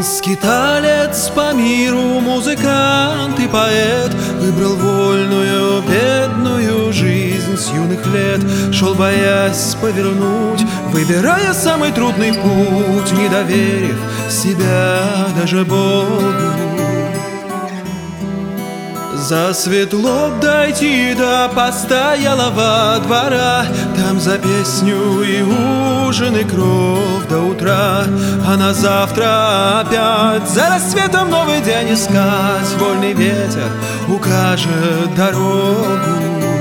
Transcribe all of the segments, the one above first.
Скиталец по миру, музыкант и поэт, выбрал вольную, бедную жизнь с юных лет. Шел, боясь повернуть, выбирая самый трудный путь, не доверив себя даже Богу. Засветло дойти до постоялого двора, там за песню и ужин и кровь до утра. А на завтра опять за рассветом новый день искать. Вольный ветер укажет дорогу.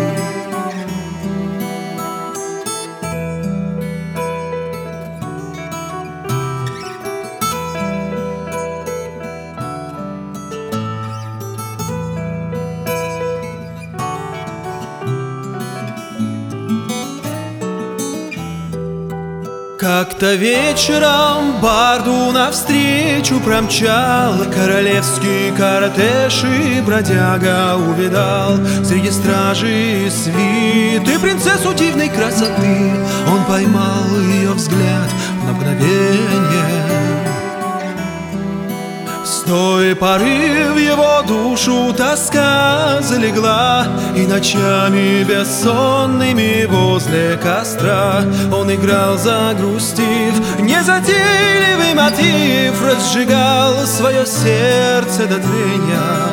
Как-то вечером барду навстречу промчал королевский кортеж, и бродяга увидал среди стражи свит и принцессу дивной красоты. Он поймал ее взгляд на мгновение. С той поры в его душу тоска залегла, и ночами бессонными возле костра он играл, загрустив. Незатейливый мотив разжигал свое сердце до тления.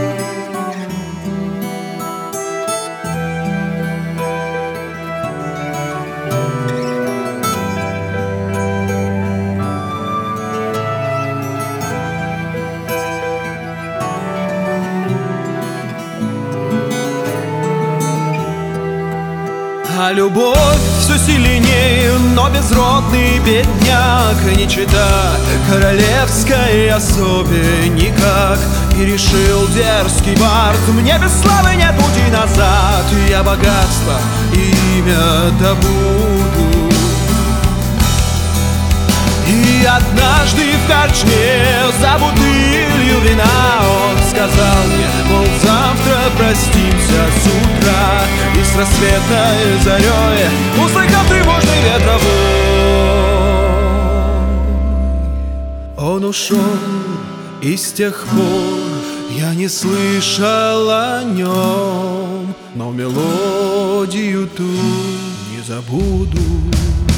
А любовь все сильнее, но безродный бедняк, нищета королевской особе никак. И решил дерзкий бард: мне без славы нет пути назад, я богатство и имя добуду. И однажды в корчме за бутылью вина он сказал мне, мол, завтра простимся с утра. И с рассветной зарей услыхал тревожный ветровой, он ушел, и с тех пор я не слышал о нем, но мелодию ту не забуду.